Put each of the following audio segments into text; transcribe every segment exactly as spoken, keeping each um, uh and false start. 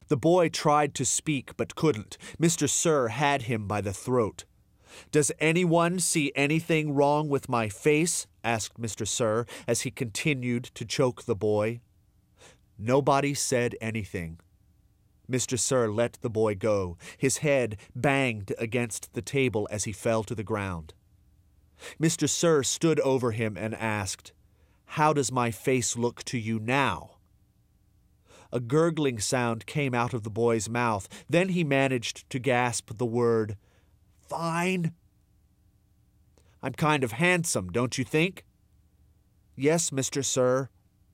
The boy tried to speak but couldn't. Mister Sir had him by the throat. "Does anyone see anything wrong with my face?" asked Mister Sir as he continued to choke the boy. Nobody said anything. Mister Sir let the boy go. His head banged against the table as he fell to the ground. Mister Sir stood over him and asked, "How does my face look to you now?" A gurgling sound came out of the boy's mouth. Then he managed to gasp the word, "Fine." "I'm kind of handsome, don't you think?" "Yes, Mister Sir."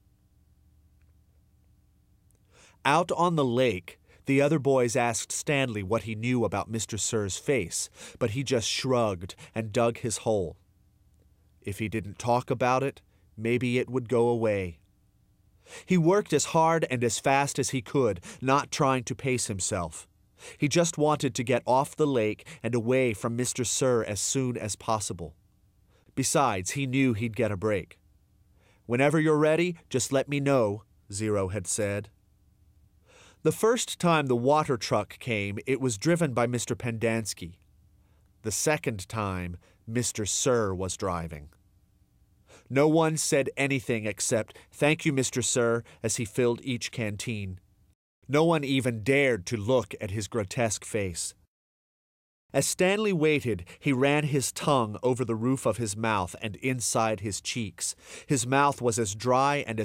Out on the lake, the other boys asked Stanley what he knew about Mister Sir's face, but he just shrugged and dug his hole. If he didn't talk about it, maybe it would go away. He worked as hard and as fast as he could, not trying to pace himself. He just wanted to get off the lake and away from Mister Sir as soon as possible. Besides, he knew he'd get a break. "Whenever you're ready, just let me know," Zero had said. The first time the water truck came, it was driven by Mister Pendanski. The second time, Mister Sir was driving. No one said anything except, "Thank you, Mister Sir," as he filled each canteen. No one even dared to look at his grotesque face. As Stanley waited, he ran his tongue over the roof of his mouth and inside his cheeks. His mouth was as dry and as